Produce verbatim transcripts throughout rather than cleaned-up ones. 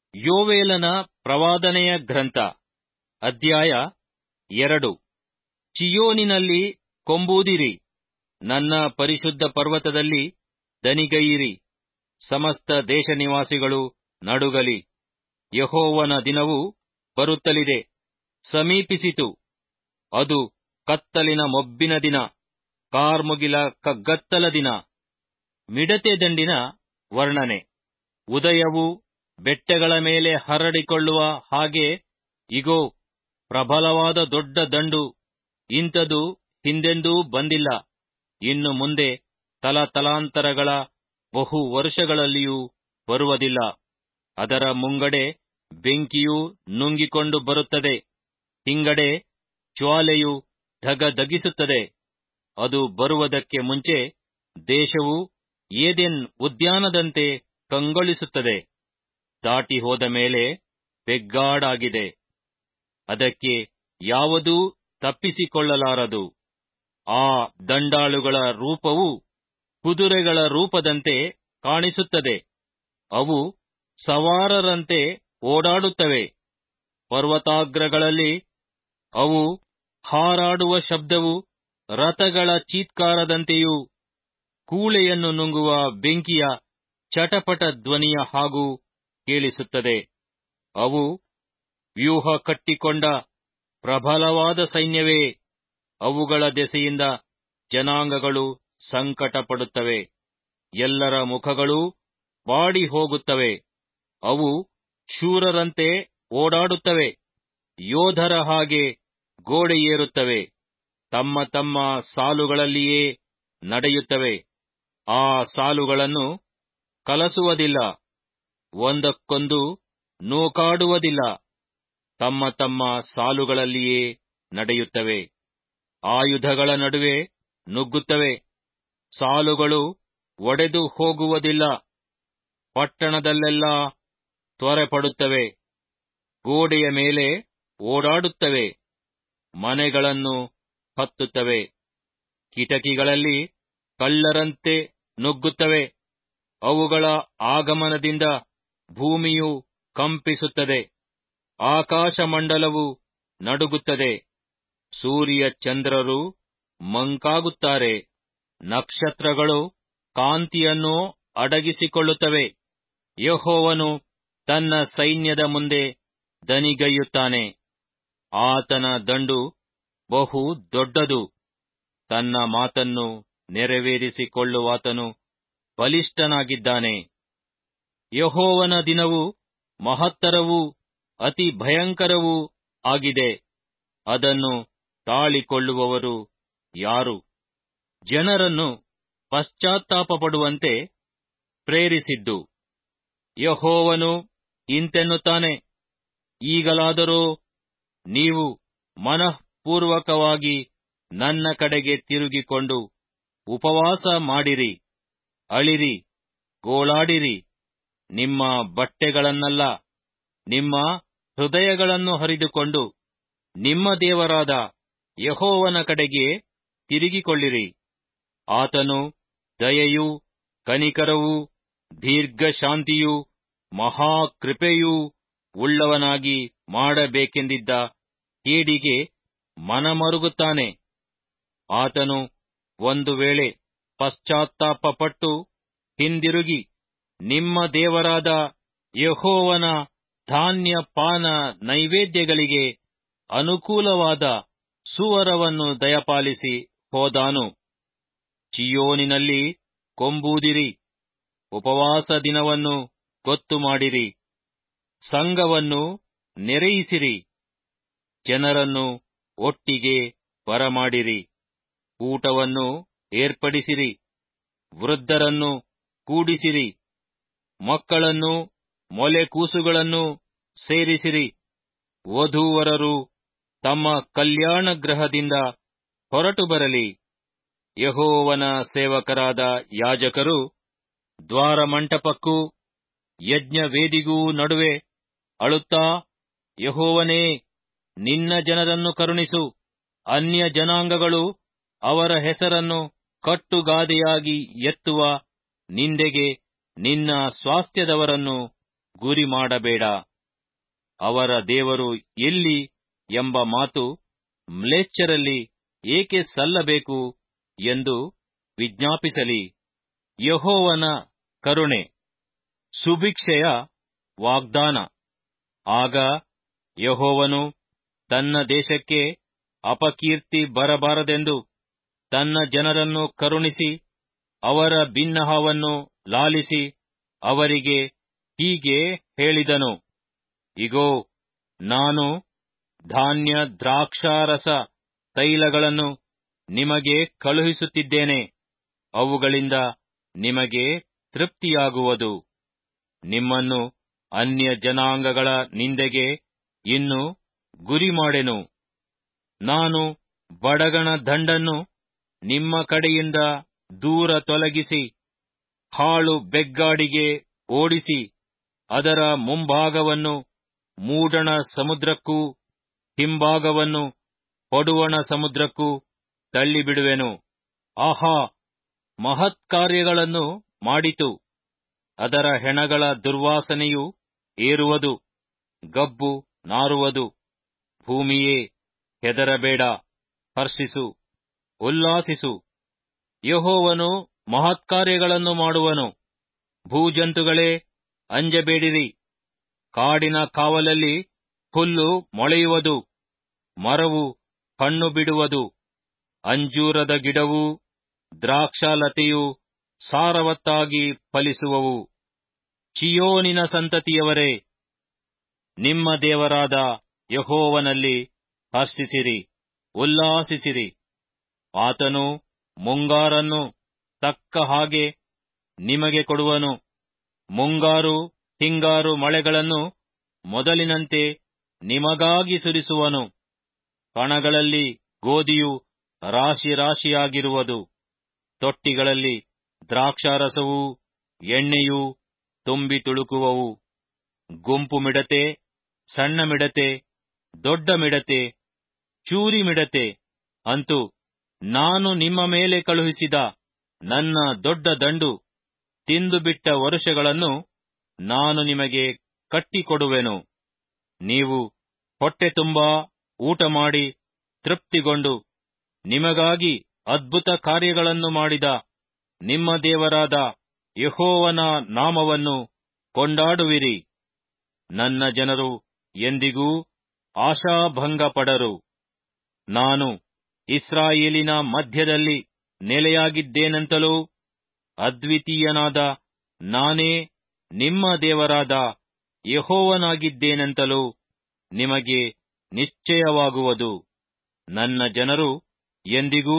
ಯೋವೇಲನ ಪ್ರವಾದನೆಯ ಗ್ರಂಥ, ಅಧ್ಯಾಯ ಎರಡು. ಚೀಯೋನಿನಲ್ಲಿ ಕೊಂಬೂದಿರಿ, ನನ್ನ ಪರಿಶುದ್ಧ ಪರ್ವತದಲ್ಲಿ ದನಿಗೈಯಿರಿ. ಸಮಸ್ತ ದೇಶ ನಿವಾಸಿಗಳು ನಡುಗಲಿ. ಯೆಹೋವನ ದಿನವು ಬರುತ್ತಲಿದೆ, ಸಮೀಪಿಸಿತು. ಅದು ಕತ್ತಲಿನ ಮೊಬ್ಬಿನ ದಿನ, ಕಾರ್ಮುಗಿಲ ಕಗ್ಗತ್ತಲ ದಿನ. ಮಿಡತೆ ದಂಡಿನ ವರ್ಣನೆ. ಉದಯವು ಬೆಟ್ಟಗಳ ಮೇಲೆ ಹರಡಿಕೊಳ್ಳುವ ಹಾಗೆ, ಇಗೋ, ಪ್ರಬಲವಾದ ದೊಡ್ಡ ದಂಡು. ಇಂಥದು ಹಿಂದೆಂದೂ ಬಂದಿಲ್ಲ, ಇನ್ನು ಮುಂದೆ ತಲತಲಾಂತರಗಳ ಬಹು ವರ್ಷಗಳಲ್ಲಿಯೂ ಬರುವುದಿಲ್ಲ. ಅದರ ಮುಂಗಡೆ ಬೆಂಕಿಯು ನುಂಗಿಕೊಂಡು ಬರುತ್ತದೆ, ಹಿಂಗಡೆ ಜ್ವಾಲೆಯು ಧಗಧಗಿಸುತ್ತದೆ. ಅದು ಬರುವುದಕ್ಕೆ ಮುಂಚೆ ದೇಶವು ಏದೆನ್ ಉದ್ಯಾನದಂತೆ ಕಂಗೊಳಿಸುತ್ತದೆ. ದಾಟಿ ಹೋದ ಮೇಲೆ ಬೆಗ್ಗಾಡಾಗಿದೆ, ಅದಕ್ಕೆ ಯಾವುದೂ ತಪ್ಪಿಸಿಕೊಳ್ಳಲಾರದು. ಆ ದಂಡಾಳುಗಳ ರೂಪವು ಕುದುರೆಗಳ ರೂಪದಂತೆ ಕಾಣಿಸುತ್ತದೆ. ಅವು ಸವಾರರಂತೆ ಓಡಾಡುತ್ತವೆ. ಪರ್ವತಾಗ್ರಗಳಲ್ಲಿ ಅವು ಹಾರಾಡುವ ಶಬ್ದವು ರಥಗಳ ಚೀತ್ಕಾರದಂತೆಯೂ, ಕೂಳೆಯನ್ನು ನುಂಗುವ ಬೆಂಕಿಯ ಚಟಪಟ ಧ್ವನಿಯ ಹಾಗೂ ಕೇಳಿಸುತ್ತದೆ. ಅವು ವ್ಯೂಹ ಕಟ್ಟಿಕೊಂಡ ಪ್ರಬಲವಾದ ಸೈನ್ಯವೇ. ಅವುಗಳ ದೆಸೆಯಿಂದ ಜನಾಂಗಗಳು ಸಂಕಟಪಡುತ್ತವೆ, ಎಲ್ಲರ ಮುಖಗಳೂ ಬಾಡಿ ಹೋಗುತ್ತವೆ. ಅವು ಶೂರರಂತೆ ಓಡಾಡುತ್ತವೆ, ಯೋಧರ ಹಾಗೆ ಗೋಡೆ ಏರುತ್ತವೆ, ತಮ್ಮ ತಮ್ಮ ಸಾಲುಗಳಲ್ಲಿಯೇ ನಡೆಯುತ್ತವೆ. ಆ ಸಾಲುಗಳನ್ನು ಕಲಸುವುದಿಲ್ಲ, ಒಂದಕ್ಕೊಂದು ನೂಕಾಡುವುದಿಲ್ಲ, ತಮ್ಮ ತಮ್ಮ ಸಾಲುಗಳಲ್ಲಿಯೇ ನಡೆಯುತ್ತವೆ. ಆಯುಧಗಳ ನಡುವೆ ನುಗ್ಗುತ್ತವೆ, ಸಾಲುಗಳು ಒಡೆದು ಹೋಗುವುದಿಲ್ಲ. ಪಟ್ಟಣದಲ್ಲೆಲ್ಲಾ ತ್ವರೆಪಡುತ್ತವೆ, ಗೋಡೆಯ ಮೇಲೆ ಓಡಾಡುತ್ತವೆ, ಮನೆಗಳನ್ನು ಹತ್ತುತ್ತವೆ. ಕಿಟಕಿಗಳಲ್ಲಿ ಕಳ್ಳರಂತೆ ನುಗ್ಗುತ್ತವೆ. ಅವುಗಳ ಆಗಮನದಿಂದ ಭೂಮಿಯು ಕಂಪಿಸುತ್ತದೆ, ಆಕಾಶಮಂಡಲವು ನಡುಗುತ್ತದೆ. ಸೂರ್ಯ ಚಂದ್ರರು ಮಂಕಾಗುತ್ತಾರೆ, ನಕ್ಷತ್ರಗಳು ಕಾಂತಿಯನ್ನು ಅಡಗಿಸಿಕೊಳ್ಳುತ್ತವೆ. ಯೆಹೋವನು ತನ್ನ ಸೈನ್ಯದ ಮುಂದೆ ದನಿಗೈಯುತ್ತಾನೆ. ಆತನ ದಂಡು ಬಹು ದೊಡ್ಡದು. ತನ್ನ ಮಾತನ್ನು ನೆರವೇರಿಸಿಕೊಳ್ಳುವಾತನು ಬಲಿಷ್ಠನಾಗಿದ್ದಾನೆ. ಯೆಹೋವನ ದಿನವು ಮಹತ್ತರವೂ ಅತಿ ಭಯಂಕರವೂ ಆಗಿದೆ. ಅದನ್ನು ತಾಳಿಕೊಳ್ಳುವವರು ಯಾರು? ಜನರನ್ನು ಪಶ್ಚಾತ್ತಾಪಪಡುವಂತೆ ಪ್ರೇರಿಸಿದ್ದು ಯೆಹೋವನು ಇಂತೆನ್ನುತ್ತಾನೆ. ಈಗಲಾದರೋ ನೀವು ಮನಃಪೂರ್ವಕವಾಗಿ ನನ್ನ ಕಡೆಗೆ ತಿರುಗಿಕೊಂಡು ಉಪವಾಸ ಮಾಡಿರಿ, ಅಳಿರಿ, ಗೋಳಾಡಿರಿ. ನಿಮ್ಮ ಬಟ್ಟೆಗಳನ್ನಲ್ಲ, ನಿಮ್ಮ ಹೃದಯಗಳನ್ನು ಹರಿದುಕೊಂಡು ನಿಮ್ಮ ದೇವರಾದ ಯೆಹೋವನ ಕಡೆಗೆ ತಿರುಗಿಕೊಳ್ಳಿರಿ. ಆತನು ದಯೆಯೂ ಕನಿಕರವೂ ದೀರ್ಘಶಾಂತಿಯೂ ಮಹಾಕೃಪೆಯೂ ಉಳ್ಳವನಾಗಿ ಮಾಡಬೇಕೆಂದಿದ್ದ ಕೇಡಿಗೆ ಮನಮರುಗುತ್ತಾನೆ. ಆತನು ಒಂದು ವೇಳೆ ಪಶ್ಚಾತ್ತಾಪಪಟ್ಟು ಹಿಂದಿರುಗಿ ನಿಮ್ಮ ದೇವರಾದ ಯೆಹೋವನ ಧಾನ್ಯ ಪಾನ ನೈವೇದ್ಯಗಳಿಗೆ ಅನುಕೂಲವಾದ ಸುವರವನ್ನು ದಯಪಾಲಿಸಿ ಹೋದಾನು. ಚೀಯೋನಿನಲ್ಲಿ ಕೊಂಬೂದಿರಿ, ಉಪವಾಸ ದಿನವನ್ನು ಗೊತ್ತು ಮಾಡಿರಿ, ಸಂಘವನ್ನು ನೆರೆಯಿಸಿರಿ, ಜನರನ್ನು ಒಟ್ಟಿಗೆ ಬರಮಾಡಿರಿ, ಊಟವನ್ನು ಏರ್ಪಡಿಸಿರಿ, ವೃದ್ಧರನ್ನು ಕೂಡಿಸಿರಿ, ಮಕ್ಕಳನ್ನು ಮೊಲೆಕೂಸುಗಳನ್ನು ಸೇರಿಸಿರಿ. ವಧೂವರರು ತಮ್ಮ ಕಲ್ಯಾಣ ಗೃಹದಿಂದ ಹೊರಟು ಬರಲಿ. ಯೆಹೋವನ ಸೇವಕರಾದ ಯಾಜಕರು ದ್ವಾರಮಂಟಪಕ್ಕೂ ಯಜ್ಞವೇದಿಗೂ ನಡುವೆ ಅಳುತ್ತಾ, ಯೆಹೋವನೇ, ನಿನ್ನ ಜನರನ್ನು ಕರುಣಿಸು. ಅನ್ಯ ಜನಾಂಗಗಳು ಅವರ ಹೆಸರನ್ನು ಕಟ್ಟುಗಾದೆಯಾಗಿ ಎತ್ತುವ ನಿಂದೆಗೆ ನಿನ್ನ ಸ್ವಾಸ್ಥ್ಯದವರನ್ನು ಗುರಿ ಮಾಡಬೇಡ. ಅವರ ದೇವರು ಎಲ್ಲಿ ಎಂಬ ಮಾತು ಮ್ಲೇಚ್ಛರಲ್ಲಿ ಏಕೆ ಸಲ್ಲಬೇಕು ಎಂದು ವಿಜ್ಞಾಪಿಸಲಿ. ಯೆಹೋವನ ಕರುಣೆ, ಸುಭಿಕ್ಷೆಯ ವಾಗ್ದಾನ. ಆಗ ಯೆಹೋವನು ತನ್ನ ದೇಶಕ್ಕೆ ಅಪಕೀರ್ತಿ ಬರಬಾರದೆಂದು ತನ್ನ ಜನರನ್ನು ಕರುಣಿಸಿ ಅವರ ಬಿನ್ನಹವನ್ನು ಲಾಲಿಸಿ ಅವರಿಗೆ ಹೀಗೆ ಹೇಳಿದನು: ಇಗೋ, ನಾನು ಧಾನ್ಯ ದ್ರಾಕ್ಷಾರಸ ತೈಲಗಳನ್ನು ನಿಮಗೆ ಕಳುಹಿಸುತ್ತಿದ್ದೇನೆ. ಅವುಗಳಿಂದ ನಿಮಗೆ ತೃಪ್ತಿಯಾಗುವುದು. ನಿಮ್ಮನ್ನು ಅನ್ಯ ಜನಾಂಗಗಳ ನಿಂದೆಗೆ ಇನ್ನು ಗುರಿಮಾಡೆನು. ನಾನು ಬಡಗಣ ದಂಡನ್ನು ನಿಮ್ಮ ಕಡೆಯಿಂದ ದೂರ ತೊಲಗಿಸಿ ಹಾಳು ಬೆಗ್ಗಾಡಿಗೆ ಓಡಿಸಿ ಅದರ ಮುಂಭಾಗವನ್ನು ಮೂಡಣ ಸಮುದ್ರಕ್ಕೂ ಹಿಂಭಾಗವನ್ನು ಪಡುವಣ ಸಮುದ್ರಕ್ಕೂ ತಳ್ಳಿಬಿಡುವೆನು. ಆಹಾ, ಮಹತ್ಕಾರ್ಯಗಳನ್ನು ಮಾಡಿತು. ಅದರ ಹೆಣಗಳ ದುರ್ವಾಸನೆಯು ಏರುವುದು, ಗಬ್ಬು ನಾರುವುದು. ಭೂಮಿಯೇ, ಹೆದರಬೇಡ, ಹರ್ಷಿಸು, ಉಲ್ಲಾಸಿಸು. ಯೆಹೋವನು ಮಹತ್ಕಾರ್ಯಗಳನ್ನು ಮಾಡುವನು. ಭೂಜಂತುಗಳೇ, ಅಂಜಬೇಡಿರಿ. ಕಾಡಿನ ಕಾವಲಲ್ಲಿ ಹುಲ್ಲು ಮೊಳೆಯುವುದು, ಮರವು ಹಣ್ಣು ಬಿಡುವುದು. ಅಂಜೂರದ ಗಿಡವೂ ದ್ರಾಕ್ಷಾಲತೆಯೂ ಸಾರವತ್ತಾಗಿ ಫಲಿಸುವವು. ಚೀಯೋನಿನ ಸಂತತಿಯವರೇ, ನಿಮ್ಮ ದೇವರಾದ ಯೆಹೋವನಲ್ಲಿ ಹರ್ಷಿಸಿರಿ, ಉಲ್ಲಾಸಿಸಿರಿ. ಆತನು ಮುಂಗಾರನ್ನು ತಕ್ಕ ಹಾಗೆ ನಿಮಗೆ ಕೊಡುವನು. ಮುಂಗಾರು ಹಿಂಗಾರು ಮಳೆಗಳನ್ನು ಮೊದಲಿನಂತೆ ನಿಮಗಾಗಿ ಸುರಿಸುವನು. ಕಣಗಳಲ್ಲಿ ಗೋಧಿಯು ರಾಶಿ ರಾಶಿಯಾಗಿರುವುದು. ತೊಟ್ಟಿಗಳಲ್ಲಿ ದ್ರಾಕ್ಷಾರಸವೂ ಎಣ್ಣೆಯೂ ತುಂಬಿ ತುಳುಕುವವು. ಗುಂಪು ಮಿಡತೆ, ಸಣ್ಣ ಮಿಡತೆ, ದೊಡ್ಡ ಮಿಡತೆ, ಚೂರಿ ಮಿಡತೆ, ಅಂತೂ ನಾನು ನಿಮ್ಮ ಮೇಲೆ ಕಳುಹಿಸಿದ ನನ್ನ ದೊಡ್ಡ ದಂಡು ತಿಂದುಬಿಟ್ಟ ವರುಷಗಳನ್ನು ನಾನು ನಿಮಗೆ ಕಟ್ಟಿಕೊಡುವೆನು. ನೀವು ಹೊಟ್ಟೆ ತುಂಬಾ ಊಟ ಮಾಡಿ ತೃಪ್ತಿಗೊಂಡು ನಿಮಗಾಗಿ ಅದ್ಭುತ ಕಾರ್ಯಗಳನ್ನು ಮಾಡಿದ ನಿಮ್ಮ ದೇವರಾದ ಯೆಹೋವನ ನಾಮವನ್ನು ಕೊಂಡಾಡುವಿರಿ. ನನ್ನ ಜನರು ಎಂದಿಗೂ ಆಶಾಭಂಗಪಡರು. ನಾನು ಇಸ್ರಾಯೇಲಿನ ಮಧ್ಯದಲ್ಲಿ ನೆಲೆಯಾಗಿದ್ದೇನೆಂತಲೂ ಅದ್ವಿತೀಯನಾದ ನಾನೇ ನಿಮ್ಮ ದೇವರಾದ ಯೆಹೋವನಾಗಿದ್ದೇನೆಂತಲೂ ನಿಮಗೆ ನಿಶ್ಚಯವಾಗುವುದು. ನನ್ನ ಜನರು ಎಂದಿಗೂ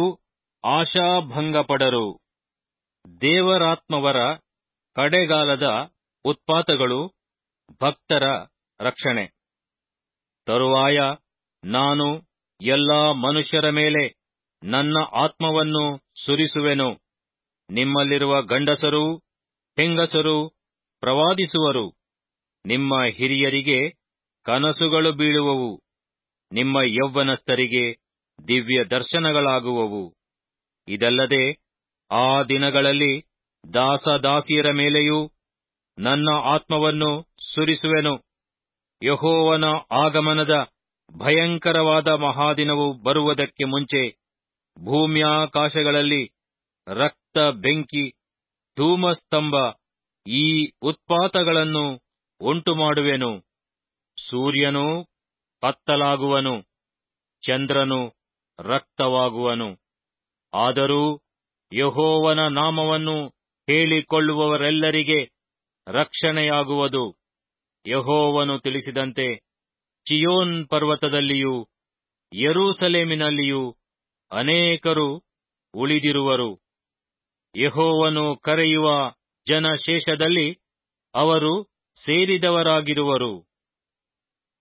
ಆಶಾಭಂಗಪಡರು. ದೇವರಾತ್ಮವರ ಕಡೆಗಾಲದ ಉತ್ಪಾತಗಳು, ಭಕ್ತರ ರಕ್ಷಣೆ. ತರುವಾಯ ನಾನು ಎಲ್ಲಾ ಮನುಷ್ಯರ ಮೇಲೆ ನನ್ನ ಆತ್ಮವನ್ನು ಸುರಿಸುವೆನು. ನಿಮ್ಮಲ್ಲಿರುವ ಗಂಡಸರೂ ಹೆಂಗಸರೂ ಪ್ರವಾದಿಸುವರು. ನಿಮ್ಮ ಹಿರಿಯರಿಗೆ ಕನಸುಗಳು ಬೀಳುವವು. ನಿಮ್ಮ ಯೌವನಸ್ಥರಿಗೆ ದಿವ್ಯ ದರ್ಶನಗಳಾಗುವವು. ಇದಲ್ಲದೆ ಆ ದಿನಗಳಲ್ಲಿ ದಾಸದಾಸಿಯರ ಮೇಲೆಯೂ ನನ್ನ ಆತ್ಮವನ್ನು ಸುರಿಸುವೆನು. ಯೆಹೋವನ ಆಗಮನದ ಭಯಂಕರವಾದ ಮಹಾದಿನವು ಬರುವುದಕ್ಕೆ ಮುಂಚೆ ಭೂಮ್ಯಾಕಾಶಗಳಲ್ಲಿ ರಕ್ತ, ಬೆಂಕಿ, ಧೂಮಸ್ತಂಭ ಈ ಉತ್ಪಾತಗಳನ್ನು ಉಂಟುಮಾಡುವೆನು. ಸೂರ್ಯನು ಕತ್ತಲಾಗುವನು, ಚಂದ್ರನು ರಕ್ತವಾಗುವನು. ಆದರೂ ಯೆಹೋವನ ನಾಮವನ್ನು ಹೇಳಿಕೊಳ್ಳುವವರೆಲ್ಲರಿಗೆ ರಕ್ಷಣೆಯಾಗುವುದು. ಯೆಹೋವನು ತಿಳಿಸಿದಂತೆ ಚೀಯೋನ್ ಪರ್ವತದಲ್ಲಿಯೂ ಯೆರೂಸಲೇಮಿನಲ್ಲಿಯೂ ಅನೇಕರು ಉಳಿದಿರುವರು. ಯೆಹೋವನು ಕರೆಯುವ ಜನಶೇಷದಲ್ಲಿ ಅವರು ಸೇರಿದವರಾಗಿರುವರು.